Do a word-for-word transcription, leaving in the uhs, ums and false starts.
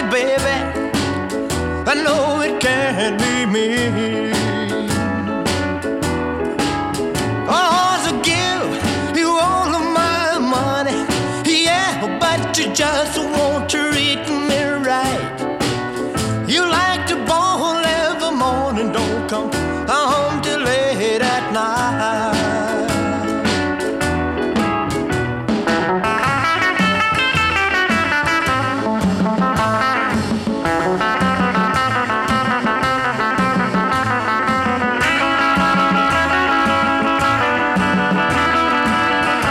baby. I know it can't be me. I ought to give you all of my money, yeah, but you just